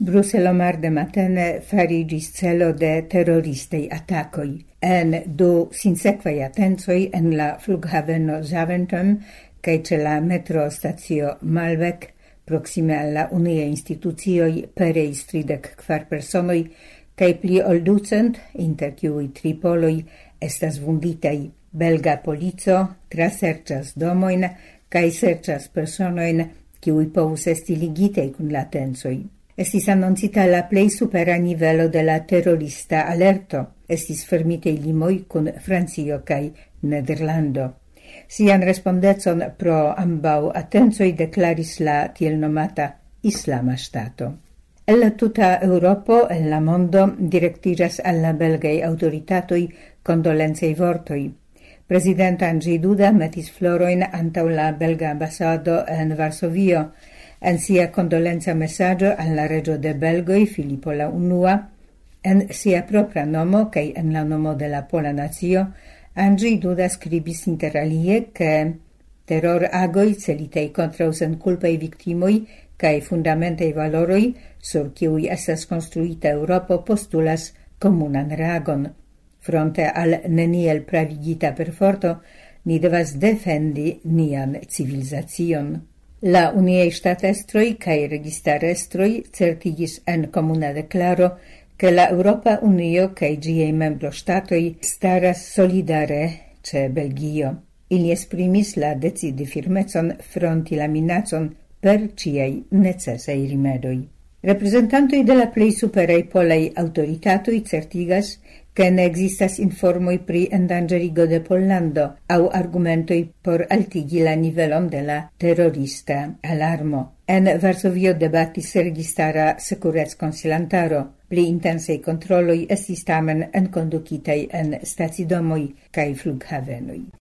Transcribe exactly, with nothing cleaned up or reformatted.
Bruselo marde matene farigis celo de terroristei attacoi. En du sinsequei atensoi en la flughaveno Zaventem cae ce la metrostazio Malbec proxime alla unie institucioi pereis tridec quar personoi cae pli ol ducent, inter cui tripoloi, estas vunditei. Belga polico trasercias domoin cae sercias personoin cui povus esti ligitei cun la tensoi. Estis annoncita la plei supera nivelo de la terrorista alerto. Estis fermitei limoi cun Francio cae Nederlando. Sian respondecon pro ambau atensoi declaris la tiel nomata Islama Stato. El la tuta Europo, el la mondo, directiras alla belgai autoritatoi condolenzei vortoi. President Andrzej Duda metis floroin antau la belga ambasado en Varsovio, en sia condolenza messaggio alla regio de Belgoi, Filipo la Unua, en sia propria nomo, cae en la nomo de la Pola Nazio, Andrzej Duda scribis inter alie che terror agoi celitei contra senculpei victimoi cae fundamentei valoroi, sur kiui estas construita Europo, postulas comunan reagon. Fronte al neniel pravigita perforto, ni devas defendi nian civilizacion. La uniei statelstroi cae registarestroi certigis en comuna declaro che la Europa Unio cae giei membro statoi staras solidare ce Belgio. Ili esprimis la decidi firmezon fronti la minacon per ciei necessei rimedoi. Representantoi de la plei superei polei autoritatoi certigas che ne existas informoi pri endangerigo de Pollando au argumentoi por altigi la nivelon de la terrorista alarmo. En Varsovio debatis registara securez consilantaro. Pli intensei controloi estis tamen enconducitei en stacidomoi cae flughavenoi.